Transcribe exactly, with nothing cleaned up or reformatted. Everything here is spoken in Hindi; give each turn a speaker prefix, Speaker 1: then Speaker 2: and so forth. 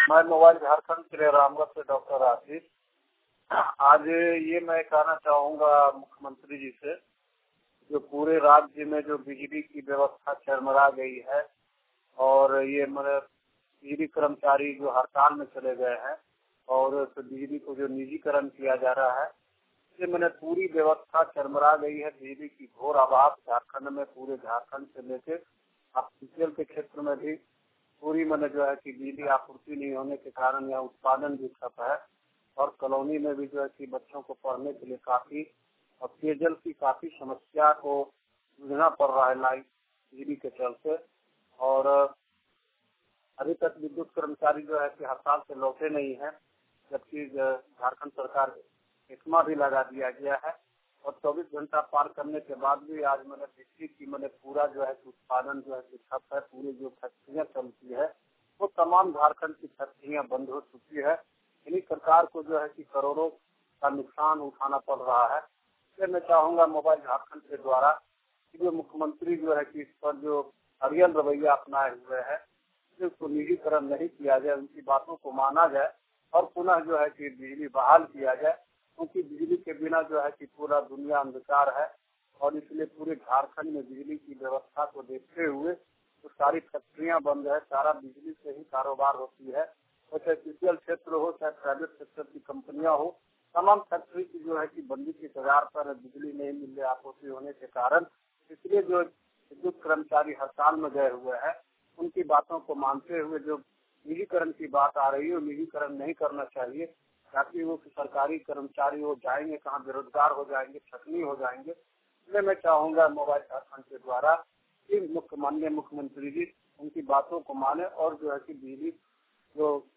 Speaker 1: मैं मोबाइल झारखंड के रामगढ़ से डॉक्टर आशीष। आज ये मैं कहना चाहूँगा मुख्यमंत्री जी से, जो पूरे राज्य में जो बिजली की व्यवस्था चरमरा गई है और ये मतलब बिजली कर्मचारी जो हड़ताल में चले गए हैं और तो बिजली को जो निजीकरण किया जा रहा है, इससे मैंने पूरी व्यवस्था चरमरा गई है। बिजली की घोर अभाव झारखंड में, पूरे झारखंड से लेकर ऑफिशियल के क्षेत्र में भी पूरी मैंने जो है कि बिजली आपूर्ति नहीं होने के कारण यहाँ उत्पादन भी ठप है और कॉलोनी में भी जो है कि बच्चों को पढ़ने के लिए काफी और पेयजल की काफी समस्या को जूझना पड़ रहा है लाइट बिजली के चलते। और अभी तक विद्युत कर्मचारी जो है कि हड़ताल से लौटे नहीं है, जबकि झारखंड सरकार इसमा भी लगा दिया गया है और चौबीस घंटा पार करने के बाद भी आज मैंने बिजली की मैंने पूरा जो है उत्पादन जो है कि ठप है। पूरी जो फैक्ट्रियाँ चलती है वो तमाम झारखंड की फैक्ट्रियाँ बंद हो चुकी है। इन्हीं सरकार को जो है कि करोड़ों का नुकसान उठाना पड़ रहा है। इसलिए मैं चाहूँगा मोबाइल झारखंड के द्वारा कि जो मुख्यमंत्री जो है कि इस पर जो अड़ियल रवैया अपनाए हुए है, उसको निजीकरण नहीं किया जाए, उनकी बातों को माना जाए और पुनः जो है कि बिजली बहाल किया जाए, क्योंकि बिजली के बिना जो है कि पूरा दुनिया अंधकार है और इसलिए पूरे झारखंड में बिजली की व्यवस्था को देखते हुए तो सारी फैक्ट्रियां बंद है, सारा बिजली से ही कारोबार होती है। और चाहे सोशल क्षेत्र हो चाहे प्राइवेट सेक्टर की कंपनियां हो, तमाम फैक्ट्री की जो है कि बंदी की कगार पर बिजली नहीं मिल रही आपूर्ति होने के कारण, इसलिए जो विद्युत कर्मचारी हड़ताल में गए हुए हैं उनकी बातों को मानते हुए जो निजीकरण की बात आ रही है वो निजीकरण नहीं करना चाहिए, ताकि वो सरकारी कर्मचारी वो जाएंगे कहाँ, बेरोजगार हो जाएंगे, छटनी हो जाएंगे। इसलिए मैं चाहूँगा मोबाइल झारखंड के द्वारा कि मुख्य माननीय मुख्यमंत्री जी उनकी बातों को माने और जो है कि बिजली जो